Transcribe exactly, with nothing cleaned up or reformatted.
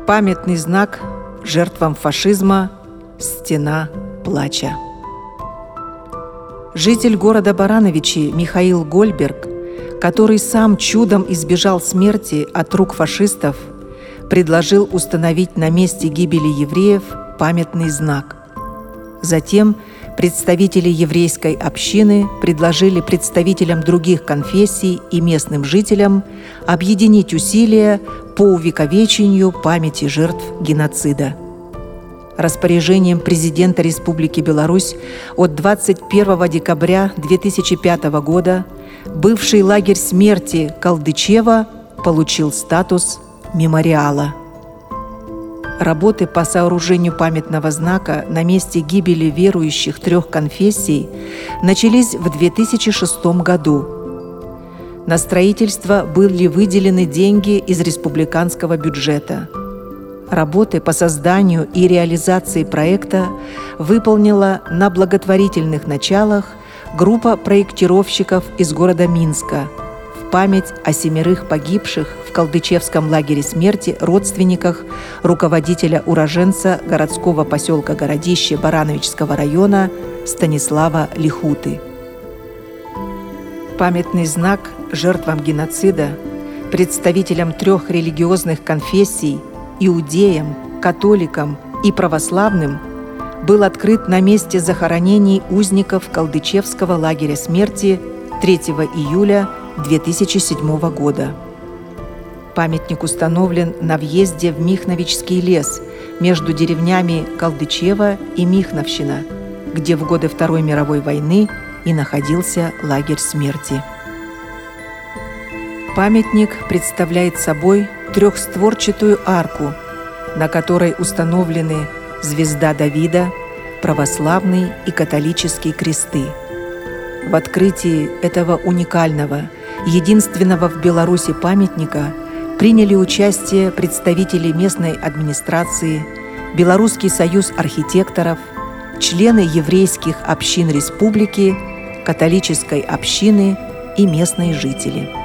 Памятный знак жертвам фашизма «Стена плача». Житель города Барановичи Михаил Гольберг, который сам чудом избежал смерти от рук фашистов, предложил установить на месте гибели евреев памятный знак. Затем представители еврейской общины предложили представителям других конфессий и местным жителям объединить усилия по увековечению памяти жертв геноцида. Распоряжением президента Республики Беларусь от двадцать первого декабря две тысячи пятого года бывший лагерь смерти Калдычева получил статус мемориала. Работы по сооружению памятного знака на месте гибели верующих трех конфессий начались в две тысячи шестом году. На строительство были выделены деньги из республиканского бюджета. Работы по созданию и реализации проекта выполнила на благотворительных началах группа проектировщиков из города Минска в память о семерых погибших в Калдычевском лагере смерти родственниках руководителя-уроженца городского поселка Городище Барановичского района Станислава Лихуты. Памятный знак жертвам геноцида, представителям трех религиозных конфессий, иудеям, католикам и православным, был открыт на месте захоронений узников Калдычевского лагеря смерти третьего июля две тысячи седьмого года. Памятник установлен на въезде в Михновичский лес между деревнями Калдычево и Михновщина, где в годы Второй мировой войны и находился лагерь смерти. Памятник представляет собой трехстворчатую арку, на которой установлены звезда Давида, православный и католический кресты. В открытии этого уникального, единственного в Беларуси памятника приняли участие представители местной администрации, Белорусский союз архитекторов, члены еврейских общин республики, католической общины и местные жители.